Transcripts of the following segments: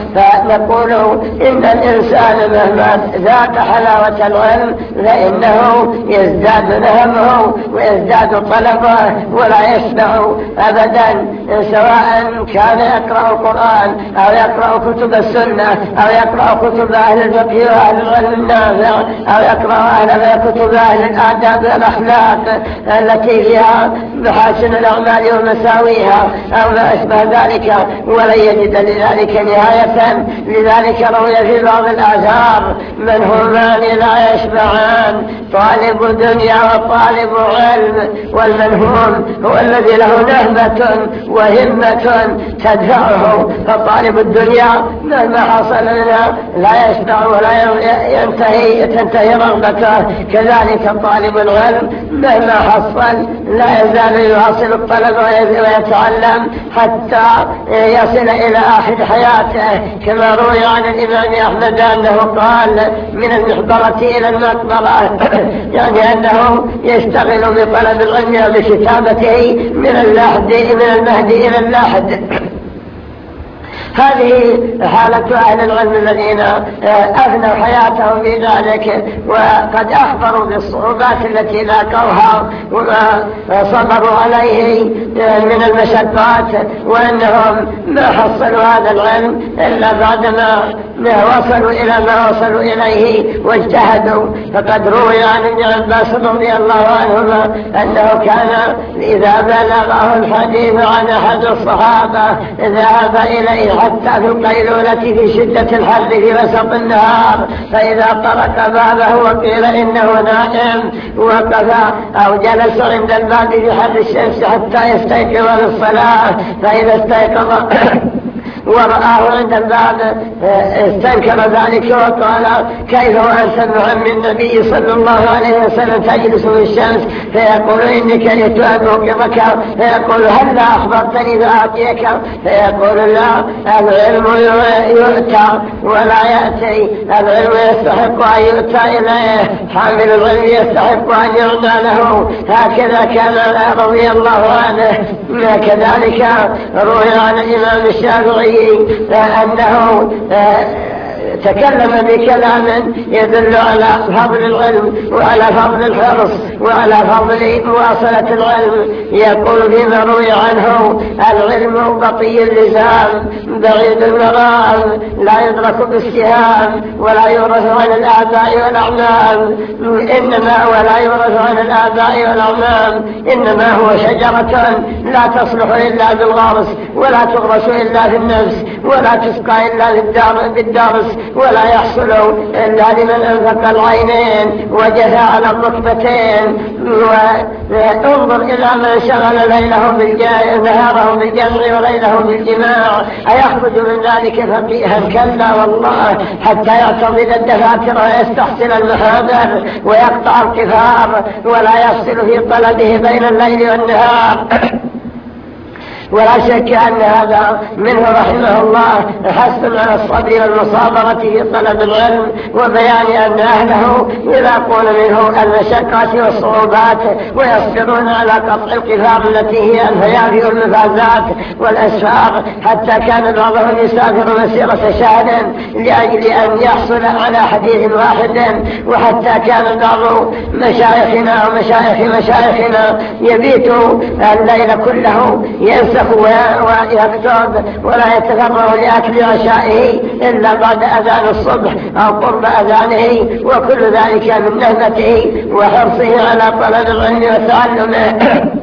فنقول إن الإنسان مهما ذاق حلاوة العلم فإنه يزداد نهمه ويزداد طلبه ولا يشبع أبدا، سواء كان يقرأ القرآن أو يقرأ كتب السنة أو يقرأ كتب أهل الفقه وأهل العلم النافع أو يقرأ كتب أهل الآداب والأخلاق التي فيها محاسن الأعمال ومساويها أو ما أشبه ذلك، ولن يجد لذلك نهاية. لذلك روي في بعض الآثار: منهومان لا يشبعان، طالب دنيا وطالب علم. والمنهوم هو الذي له نهمة وهمة تدفعه، فطالب الدنيا مهما حصل منها لا يشبع ولا تنتهي رغبته، كذلك طالب العلم مهما حصل لا يزال يواصل الطلب ويتعلم حتى يصل إلى آخر حياته، كما روي عن الإمام أحمد أنه قال: من المحبرة إلى المقبرة يعني أنه يشتغل بطلب العلم وبكتابته من المهد إلى اللحد. هذه حالة أهل العلم الذين أفنوا حياتهم في ذلك، وقد أخبروا بالصعوبات التي لاقوها وما صبروا عليه من المشقات، وأنهم ما حصلوا هذا العلم إلا بعدما وصلوا إلى ما وصلوا إليه واجتهدوا. فقد روي عن ابن عباس رضي الله عنهما أنه كان إذا بلغه الحديث عن أحد الصحابة ذهب إليه حتى في القيلولة في شدة الحر في وسط النهار، فإذا طرق بابه وقيل إنه نائم وقف أو جلس عند الباب في حر الشمس حتى يستيقظ للصلاة، فإذا استيقظ ورآه عند الباب استنكر ذلك وقال: كيف وأنت ابن عم النبي صلى الله عليه وسلم تجلس في الشمس؟ فيقول: إني كرهت أن أوقظك. فيقول: هل لا أخبرتني فأعطيك؟ فيقول: لا، العلم يؤتى ولا يأتي، العلم يستحق أن يؤتى إليه، حامل العلم يستحق أن يعنى له. هكذا كان رضي الله عنه. كذلك روي عن الإمام الشافعي أنه تكلم بكلام يدل على فضل العلم وعلى فضل الحرص وعلى فضل مواصلة العلم. يقول فيما روي عنه: العلم بطي اللسان بعيد المرام، لا يدرك بالسهام ولا يورث عن الآباء والأعمام، ولا يورث عن الآباء والأعمام، إنما هو شجرة لا تصلح إلا بالغرس، ولا تغرس إلا في النفس، ولا تسقى إلا بالدارس، ولا يحصل إلا لمن أنفق العينين وجثى على الركبتين. وانظر إلى من شغل نهاره بالجمع وليله بالجماع، أيخرج من ذلك فقيها؟ كلا والله، حتى يعتمد الدفاتر ويستحسن المحاضر ويقطع القفار ولا يفصل في طلبه بين الليل والنهار. ولا شك أن هذا منه رحمه الله حث على الصبر والمصابرة في طلب العلم، وبيان أن أهله يلاقون منه المشقات والصعوبات ويصبرون على قطع القفار التي هي الفيافي والمفازات والأسفار، حتى كان بعضهم يسافر مسيرة شهر لأجل أن يحصل على حديث واحد. وحتى كان بعض مشايخنا ومشايخنا يبيت الليل كله ينسى ويكتب ولا يتفرغ لأكل عشائه إلا بعد أذان الصبح أو قرب أذانه، وكل ذلك من نهمته وحرصه على طلب العلم وتعلمه.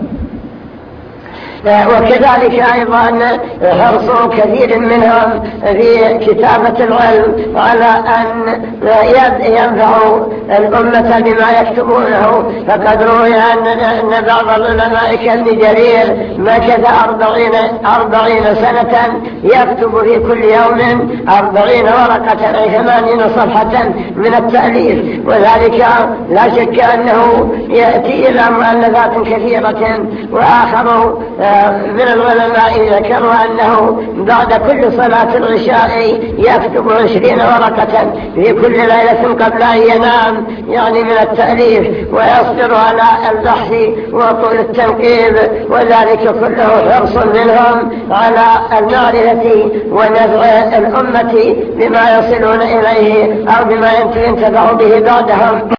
وكذلك أيضا حرص كثير منهم في كتابة العلم على أن ينفعوا الأمة بما يكتبونه. فقد روي أن بعض العلماء كابن جرير مكث 40 سنة يكتب في كل يوم 40 ورقة أي 80 صفحة من التأليف، وذلك لا شك أنه يأتي إلى مؤلفات كثيرة. وآخر من العلماء ذكروا أنه بعد كل صلاة العشاء يكتب 20 ورقة في كل ليلة قبل أن ينام، يعني من التأليف، ويصبر على البحث وطول التنقيب، وذلك كله حرص منهم على المعرفة ونفع الأمة بما يصلون إليه أو بما ينتفع به بعدهم.